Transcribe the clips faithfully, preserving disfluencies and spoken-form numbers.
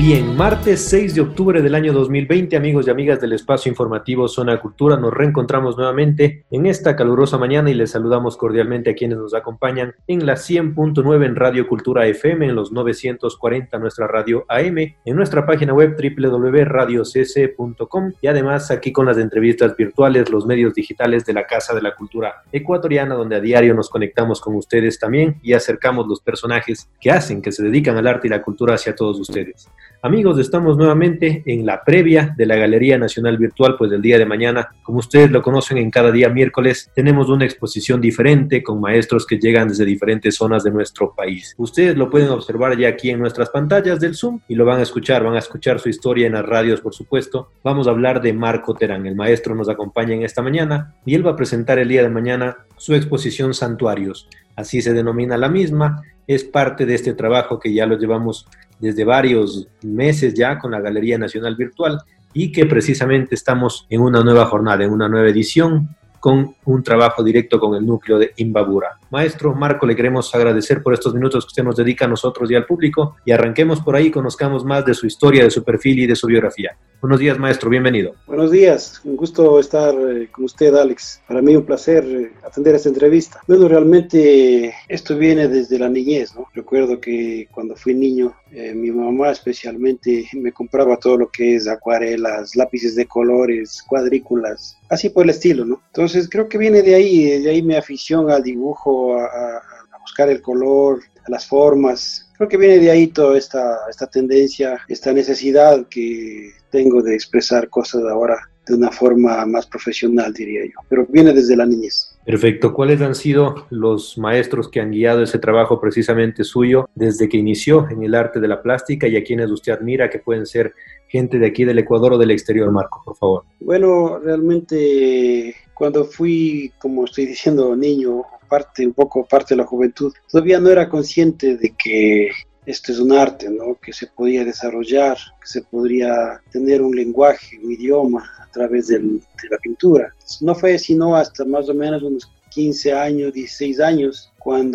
Bien, martes seis de octubre del año dos mil veinte, amigos y amigas del espacio informativo Zona Cultura, nos reencontramos nuevamente en esta calurosa mañana y les saludamos cordialmente a quienes nos acompañan en la cien punto nueve en Radio Cultura F M, en los novecientos cuarenta nuestra radio A M, en nuestra página web doble u doble u doble u punto radio c c punto com y además aquí con las entrevistas virtuales, los medios digitales de la Casa de la Cultura Ecuatoriana, donde a diario nos conectamos con ustedes también y acercamos los personajes que hacen, que se dedican al arte y la cultura hacia todos ustedes. Amigos, estamos nuevamente en la previa de la Galería Nacional Virtual, pues del día de mañana, como ustedes lo conocen, en cada día miércoles tenemos una exposición diferente con maestros que llegan desde diferentes zonas de nuestro país. Ustedes lo pueden observar ya aquí en nuestras pantallas del Zoom y lo van a escuchar, van a escuchar su historia en las radios, por supuesto. Vamos a hablar de Marco Terán, el maestro nos acompaña en esta mañana y él va a presentar el día de mañana su exposición Santuarios. Así se denomina la misma, es parte de este trabajo que ya lo llevamos desde varios meses ya con la Galería Nacional Virtual y que precisamente estamos en una nueva jornada, en una nueva edición con un trabajo directo con el núcleo de Imbabura. Maestro Marco, le queremos agradecer por estos minutos que usted nos dedica a nosotros y al público y arranquemos por ahí, conozcamos más de su historia, de su perfil y de su biografía. Buenos días, maestro, bienvenido. Buenos días, un gusto estar eh, con usted, Alex. Para mí un placer eh, atender esta entrevista. Bueno, realmente esto viene desde la niñez, ¿no? Recuerdo que cuando fui niño, eh, mi mamá especialmente me compraba todo lo que es acuarelas, lápices de colores, cuadrículas, así por el estilo, ¿no? Entonces creo que viene de ahí, de ahí mi afición al dibujo, a, a, a buscar el color, a las formas. Creo que viene de ahí toda esta, esta tendencia, esta necesidad que tengo de expresar cosas ahora de una forma más profesional, diría yo, pero viene desde la niñez. Perfecto. ¿Cuáles han sido los maestros que han guiado ese trabajo precisamente suyo desde que inició en el arte de la plástica y a quienes usted admira, que pueden ser gente de aquí del Ecuador o del exterior, Marco, por favor? Bueno, realmente cuando fui, como estoy diciendo, niño, parte un poco parte de la juventud, todavía no era consciente de que esto es un arte, ¿no? Que se podía desarrollar, que se podría tener un lenguaje, un idioma a través del, de la pintura. No fue sino hasta más o menos unos quince años, dieciséis años,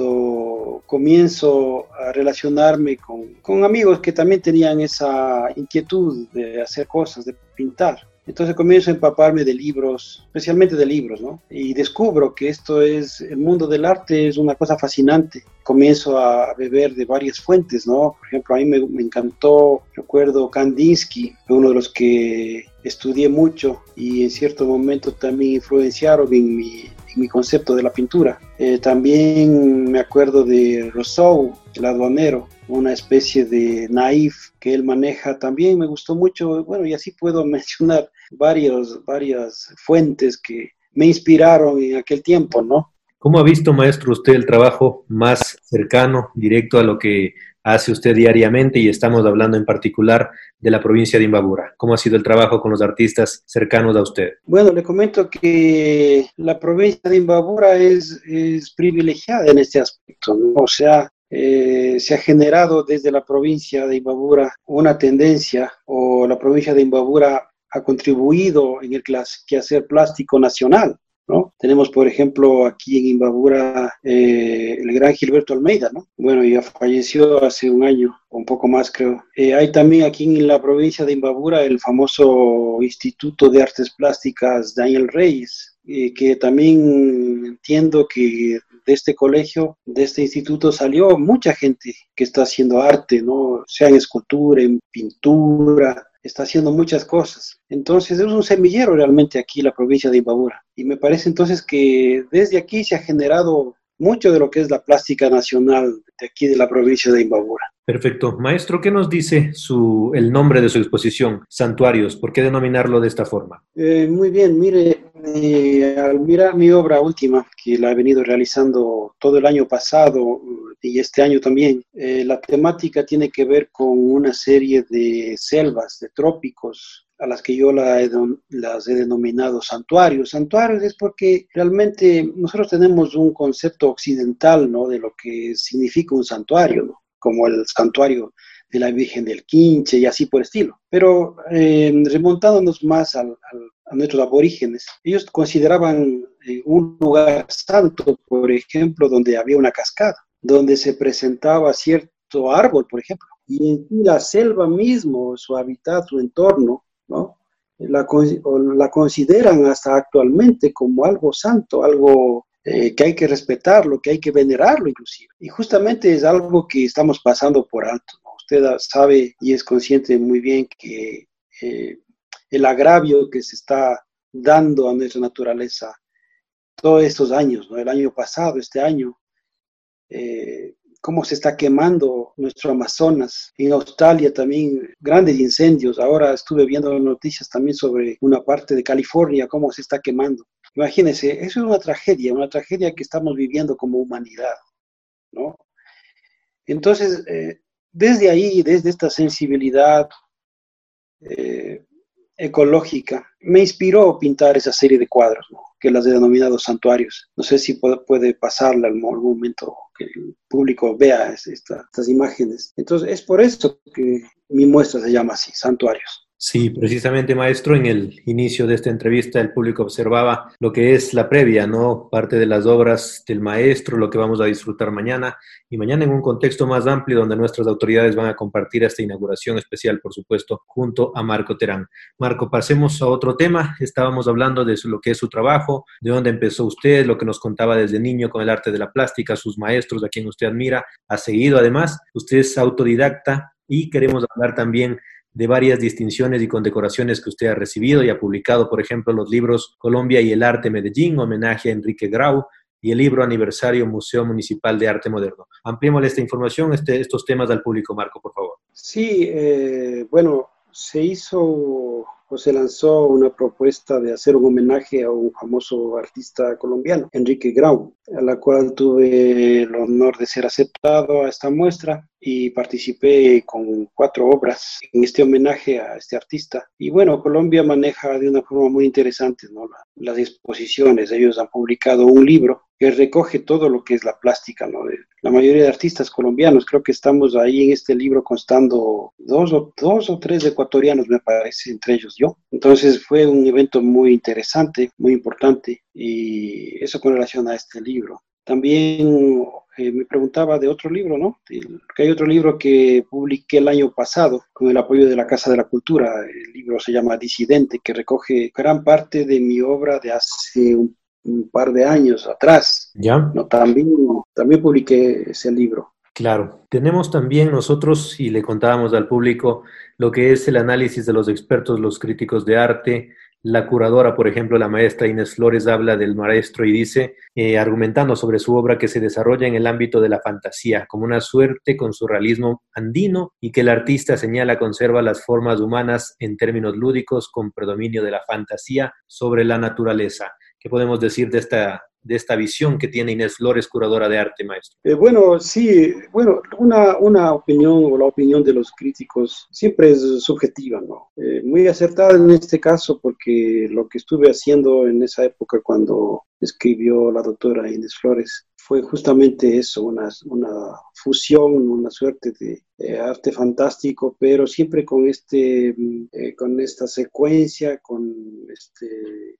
cuando comienzo a relacionarme con, con amigos que también tenían esa inquietud de hacer cosas, de pintar. Entonces comienzo a empaparme de libros, especialmente de libros, ¿no? Y descubro que esto es, el mundo del arte es una cosa fascinante. Comienzo a beber de varias fuentes, ¿no? Por ejemplo, a mí me, me encantó, recuerdo Kandinsky, uno de los que estudié mucho y en cierto momento también influenciaron en mi, en mi concepto de la pintura. Eh, también me acuerdo de Rousseau, el aduanero, una especie de naif que él maneja, también me gustó mucho. Bueno, y así puedo mencionar varios, varias fuentes que me inspiraron en aquel tiempo, ¿no? ¿Cómo ha visto, maestro, usted el trabajo más cercano, directo a lo que hace usted diariamente? Y estamos hablando en particular de la provincia de Imbabura. ¿Cómo ha sido el trabajo con los artistas cercanos a usted? Bueno, le comento que la provincia de Imbabura es, es privilegiada en este aspecto, ¿no? O sea, Eh, se ha generado desde la provincia de Imbabura una tendencia, o la provincia de Imbabura ha contribuido en el quehacer plástico nacional, ¿no? Tenemos, por ejemplo, aquí en Imbabura eh, el gran Gilberto Almeida, ¿no? Bueno, ya falleció hace un año, o un poco más creo. Eh, hay también aquí en la provincia de Imbabura el famoso Instituto de Artes Plásticas Daniel Reyes, eh, que también entiendo que de este colegio, de este instituto salió mucha gente que está haciendo arte, ¿no? Sea en escultura, en pintura, está haciendo muchas cosas. Entonces es un semillero realmente aquí la provincia de Imbabura. Y me parece entonces que desde aquí se ha generado mucho de lo que es la plástica nacional de aquí de la provincia de Imbabura. Perfecto. Maestro, ¿qué nos dice su, el nombre de su exposición, Santuarios? ¿Por qué denominarlo de esta forma? Eh, muy bien, mire, eh, al mirar mi obra última, que la he venido realizando todo el año pasado y este año también, eh, la temática tiene que ver con una serie de selvas, de trópicos, a las que yo la he, las he denominado santuarios. Santuarios es porque realmente nosotros tenemos un concepto occidental, ¿no?, de lo que significa un santuario, ¿no?, como el santuario de la Virgen del Quinche y así por estilo. Pero eh, remontándonos más al, al, a nuestros aborígenes, ellos consideraban eh, un lugar santo, por ejemplo, donde había una cascada, donde se presentaba cierto árbol, por ejemplo. y en sí la selva mismo, su hábitat, su entorno, ¿no? La, la consideran hasta actualmente como algo santo, algo eh, que hay que respetarlo, que hay que venerarlo inclusive. Y justamente es algo que estamos pasando por alto, ¿no? Usted sabe y es consciente muy bien que eh, el agravio que se está dando a nuestra naturaleza todos estos años, ¿no? El año pasado, este año, eh, cómo se está quemando nuestro Amazonas. En Australia también grandes incendios. Ahora estuve viendo noticias también sobre una parte de California, cómo se está quemando. Imagínense, eso es una tragedia, una tragedia que estamos viviendo como humanidad, ¿no? Entonces, eh, desde ahí, desde esta sensibilidad eh, ecológica, me inspiró pintar esa serie de cuadros, ¿no? Que las he denominado santuarios. No sé si puede, puede pasarla en algún momento que el público vea esta, estas imágenes. Entonces, es por eso que mi muestra se llama así, Santuarios. Sí, precisamente, maestro, en el inicio de esta entrevista el público observaba lo que es la previa, ¿no? Parte de las obras del maestro, lo que vamos a disfrutar mañana, y mañana en un contexto más amplio donde nuestras autoridades van a compartir esta inauguración especial, por supuesto, junto a Marco Terán. Marco, pasemos a otro tema. Estábamos hablando de lo que es su trabajo, de dónde empezó usted, lo que nos contaba desde niño con el arte de la plástica, sus maestros, a quien usted admira, ha seguido además. Usted es autodidacta y queremos hablar también de varias distinciones y condecoraciones que usted ha recibido y ha publicado, por ejemplo, los libros Colombia y el Arte Medellín, homenaje a Enrique Grau, y el libro Aniversario Museo Municipal de Arte Moderno. Ampliémosle esta información, este, estos temas al público, Marco, por favor. Sí, eh, bueno, se hizo o se lanzó una propuesta de hacer un homenaje a un famoso artista colombiano, Enrique Grau, a la cual tuve el honor de ser aceptado a esta muestra y participé con cuatro obras en este homenaje a este artista. Y bueno, Colombia maneja de una forma muy interesante, ¿no? La, las exposiciones. Ellos han publicado un libro que recoge todo lo que es la plástica, ¿no? De la mayoría de artistas colombianos. Creo que estamos ahí en este libro constando dos o, dos o tres ecuatorianos, me parece, entre ellos yo. Entonces fue un evento muy interesante, muy importante, y eso con relación a este libro. También eh, me preguntaba de otro libro, ¿no? El, que hay otro libro que publiqué el año pasado con el apoyo de la Casa de la Cultura. El libro se llama Disidente, que recoge gran parte de mi obra de hace un, un par de años atrás. ¿Ya? No, también, también publiqué ese libro. Claro, tenemos también nosotros, y le contábamos al público, lo que es el análisis de los expertos, los críticos de arte. La curadora, por ejemplo, la maestra Inés Flores, habla del maestro y dice, eh, argumentando sobre su obra, que se desarrolla en el ámbito de la fantasía, como una suerte con surrealismo andino, y que el artista señala conserva las formas humanas en términos lúdicos con predominio de la fantasía sobre la naturaleza. ¿Qué podemos decir de esta, de esta visión que tiene Inés Flores, curadora de arte, maestro? Eh, bueno, sí, bueno, una, una opinión o la opinión de los críticos siempre es subjetiva, ¿no? Eh, muy acertada en este caso porque lo que estuve haciendo en esa época cuando escribió la doctora Inés Flores fue justamente eso, una, una fusión, una suerte de eh, arte fantástico, pero siempre con, este, eh, con esta secuencia, con este...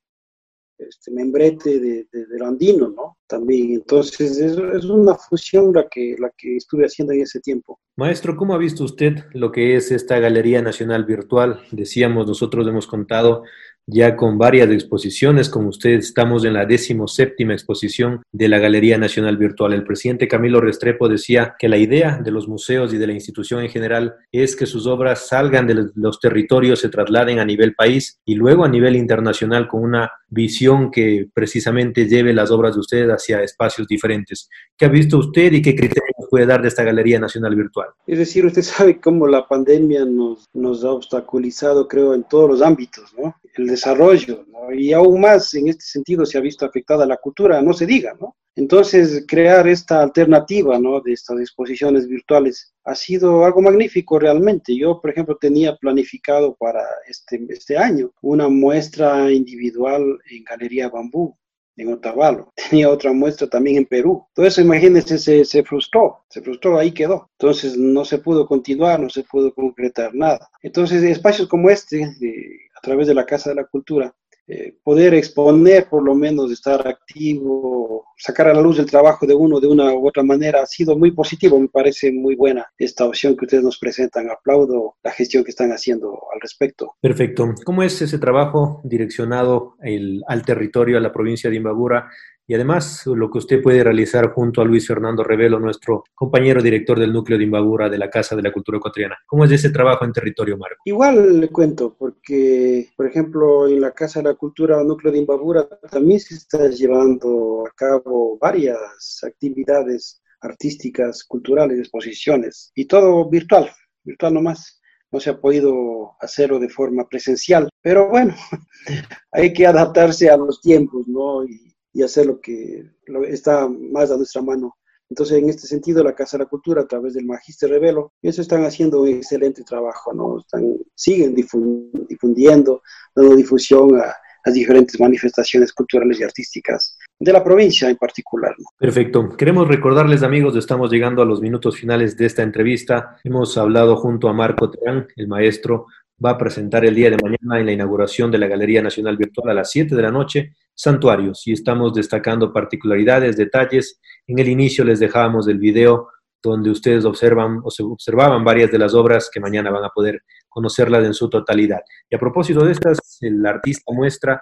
este membrete de, de, de lo andino, ¿no? También, entonces es, es una fusión la que, la que estuve haciendo en ese tiempo. Maestro, ¿cómo ha visto usted lo que es esta Galería Nacional Virtual? Decíamos, nosotros hemos contado ya con varias exposiciones, como usted estamos en la decimoséptima exposición de la Galería Nacional Virtual. El presidente Camilo Restrepo decía que la idea de los museos y de la institución en general es que sus obras salgan de los territorios, se trasladen a nivel país y luego a nivel internacional con una visión que precisamente lleve las obras de usted hacia espacios diferentes. ¿Qué ha visto usted y qué criterios puede dar de esta Galería Nacional Virtual? Es decir, usted sabe cómo la pandemia nos, nos ha obstaculizado, creo, en todos los ámbitos, ¿no? El desarrollo, ¿no? Y aún más en este sentido se ha visto afectada la cultura, no se diga, ¿no? Entonces, crear esta alternativa, ¿no? De estas exposiciones virtuales ha sido algo magnífico realmente. Yo, por ejemplo, tenía planificado para este, este año una muestra individual en Galería Bambú, en Otavalo. Tenía otra muestra también en Perú. Todo eso, imagínense, se, se frustró, se frustró, ahí quedó. Entonces no se pudo continuar, no se pudo concretar nada. Entonces espacios como este, de, a través de la Casa de la Cultura, eh, poder exponer, por lo menos estar activo, sacar a la luz el trabajo de uno de una u otra manera, ha sido muy positivo. Me parece muy buena esta opción que ustedes nos presentan. Aplaudo la gestión que están haciendo al respecto. Perfecto. ¿Cómo es ese trabajo direccionado el, al territorio, a la provincia de Imbabura? Y además, lo que usted puede realizar junto a Luis Fernando Revelo, nuestro compañero director del núcleo de Imbabura de la Casa de la Cultura Ecuatoriana. ¿Cómo es ese trabajo en territorio, Marco? Igual le cuento, porque, por ejemplo, en la Casa de la Cultura, núcleo de Imbabura, también se está llevando a cabo varias actividades artísticas, culturales, exposiciones, y todo virtual, virtual nomás. No se ha podido hacerlo de forma presencial, pero bueno, hay que adaptarse a los tiempos, ¿no? Y, y hacer lo que lo, está más a nuestra mano. Entonces, en este sentido, la Casa de la Cultura, a través del Magíster Revelo, eso están haciendo un excelente trabajo, ¿no? Están, siguen difundiendo, dando difusión a las diferentes manifestaciones culturales y artísticas de la provincia en particular, ¿no? Perfecto. Queremos recordarles, amigos, estamos llegando a los minutos finales de esta entrevista. Hemos hablado junto a Marco Terán, el maestro, va a presentar el día de mañana en la inauguración de la Galería Nacional Virtual a las siete de la noche, Santuarios, y estamos destacando particularidades, detalles. En el inicio les dejábamos el video donde ustedes observan o se observaban varias de las obras que mañana van a poder conocerlas en su totalidad. Y a propósito de estas, el artista muestra,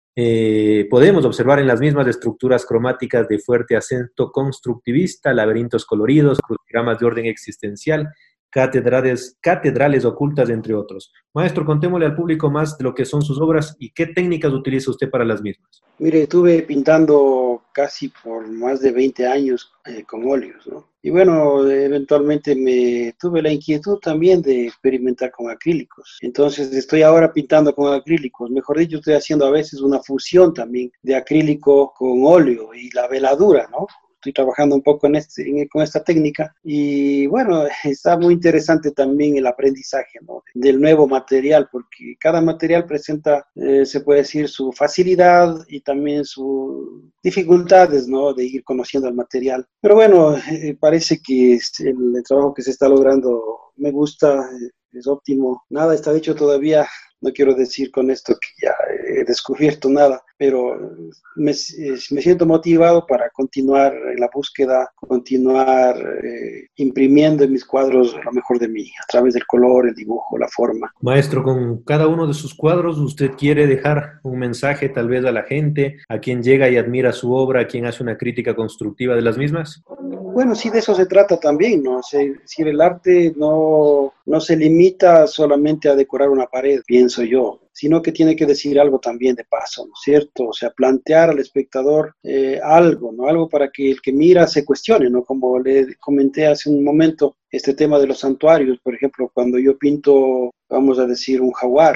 eh, podemos observar en las mismas estructuras cromáticas de fuerte acento constructivista, laberintos coloridos, crucigramas de orden existencial, catedrales, catedrales ocultas, entre otros. Maestro, contémosle al público más de lo que son sus obras y qué técnicas utiliza usted para las mismas. Mire, estuve pintando casi por más de veinte años eh, con óleos, ¿no? Y bueno, eventualmente me tuve la inquietud también de experimentar con acrílicos. Entonces estoy ahora pintando con acrílicos. Mejor dicho, estoy haciendo a veces una fusión también de acrílico con óleo y la veladura, ¿no? Estoy trabajando un poco en este, en, con esta técnica y bueno, está muy interesante también el aprendizaje, ¿no? Del nuevo material, porque cada material presenta, eh, se puede decir, su facilidad y también sus dificultades, ¿no? De ir conociendo el material. Pero bueno, eh, parece que el, el trabajo que se está logrando me gusta, eh, es óptimo. Nada está hecho todavía. No quiero decir con esto que ya he descubierto nada, pero me, me siento motivado para continuar en la búsqueda, continuar eh, imprimiendo en mis cuadros lo mejor de mí, a través del color, el dibujo, la forma. Maestro, con cada uno de sus cuadros, ¿usted quiere dejar un mensaje tal vez a la gente, a quien llega y admira su obra, a quien hace una crítica constructiva de las mismas? Bueno, sí, de eso se trata también, ¿no? Es decir, el arte no, no se limita solamente a decorar una pared, pienso yo, sino que tiene que decir algo también de paso, ¿no es cierto? O sea, plantear al espectador eh, algo, ¿no? Algo para que el que mira se cuestione, ¿no? Como le comenté hace un momento, este tema de los santuarios, por ejemplo, cuando yo pinto, vamos a decir, un jaguar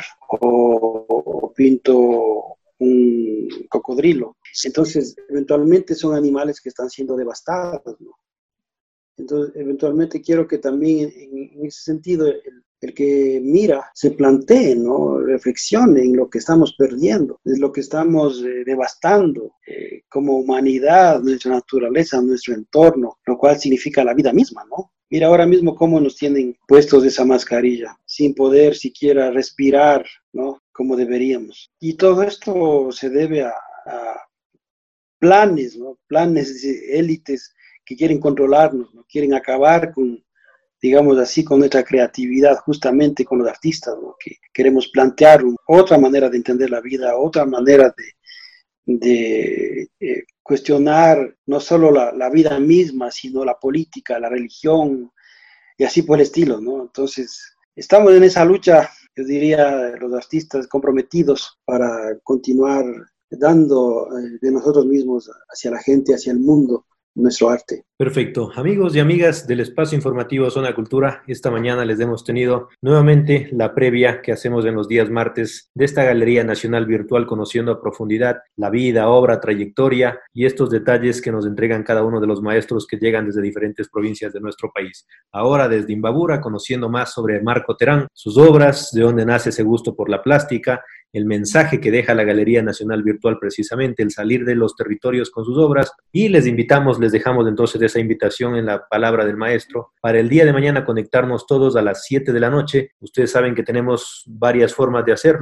o, o pinto un cocodrilo, entonces eventualmente son animales que están siendo devastados, ¿no? Entonces, eventualmente quiero que también en, en ese sentido el, el que mira se plantee, ¿no? Reflexione en lo que estamos perdiendo, en lo que estamos eh, devastando eh, como humanidad, nuestra naturaleza, nuestro entorno, lo cual significa la vida misma, ¿no? Mira ahora mismo cómo nos tienen puestos esa mascarilla, sin poder siquiera respirar, ¿no? Como deberíamos. Y todo esto se debe a, a planes, ¿no? Planes de élites que quieren controlarnos, ¿no? Quieren acabar con, digamos así, con nuestra creatividad, justamente con los artistas, ¿no? Que queremos plantear un, otra manera de entender la vida, otra manera de, de eh, cuestionar no solo la, la vida misma, sino la política, la religión, y así por el estilo, ¿no? Entonces, estamos en esa lucha, yo diría, los artistas comprometidos para continuar dando eh, de nosotros mismos hacia la gente, hacia el mundo, nuestro arte. Perfecto. Amigos y amigas del espacio informativo Zona Cultura, esta mañana les hemos tenido nuevamente la previa que hacemos en los días martes de esta Galería Nacional Virtual, conociendo a profundidad la vida, obra, trayectoria y estos detalles que nos entregan cada uno de los maestros que llegan desde diferentes provincias de nuestro país. Ahora desde Imbabura, conociendo más sobre Marco Terán, sus obras, de dónde nace ese gusto por la plástica, el mensaje que deja la Galería Nacional Virtual precisamente, el salir de los territorios con sus obras, y les invitamos, les dejamos entonces esa invitación en la palabra del maestro para el día de mañana conectarnos todos a las siete de la noche. Ustedes saben que tenemos varias formas de hacerlo,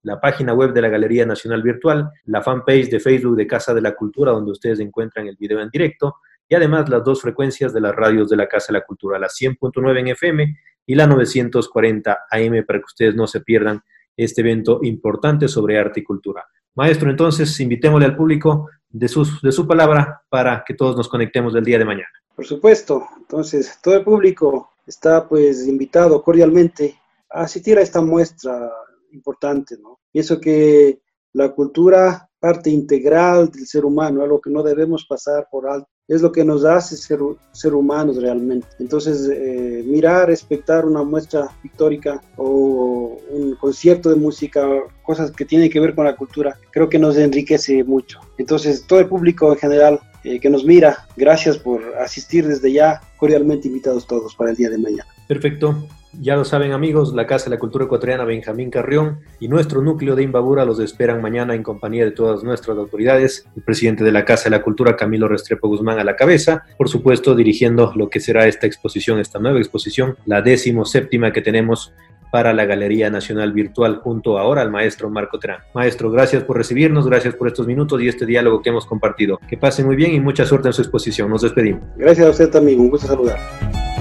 la página web de la Galería Nacional Virtual, la fanpage de Facebook de Casa de la Cultura, donde ustedes encuentran el video en directo, y además las dos frecuencias de las radios de la Casa de la Cultura, la cien punto nueve en F M y la novecientos cuarenta A M, para que ustedes no se pierdan este evento importante sobre arte y cultura. Maestro, entonces, invitémosle al público de, sus, de su palabra para que todos nos conectemos el día de mañana. Por supuesto. Entonces, todo el público está pues invitado cordialmente a asistir a esta muestra importante, ¿no? Pienso que la cultura, parte integral del ser humano, algo que no debemos pasar por alto, es lo que nos hace ser, ser humanos realmente. Entonces, eh, mirar, espectar una muestra pictórica o un concierto de música, cosas que tienen que ver con la cultura, creo que nos enriquece mucho. Entonces, todo el público en general eh, que nos mira, gracias por asistir desde ya, cordialmente invitados todos para el día de mañana. Perfecto. Ya lo saben, amigos, la Casa de la Cultura Ecuatoriana Benjamín Carrión y nuestro núcleo de Imbabura los esperan mañana en compañía de todas nuestras autoridades, el presidente de la Casa de la Cultura, Camilo Restrepo Guzmán, a la cabeza, por supuesto dirigiendo lo que será esta exposición, esta nueva exposición, la décimo séptima que tenemos para la Galería Nacional Virtual, junto ahora al maestro Marco Terán. Maestro, gracias por recibirnos, gracias por estos minutos y este diálogo que hemos compartido. Que pasen muy bien y mucha suerte en su exposición. Nos despedimos. Gracias a usted también, un gusto saludar.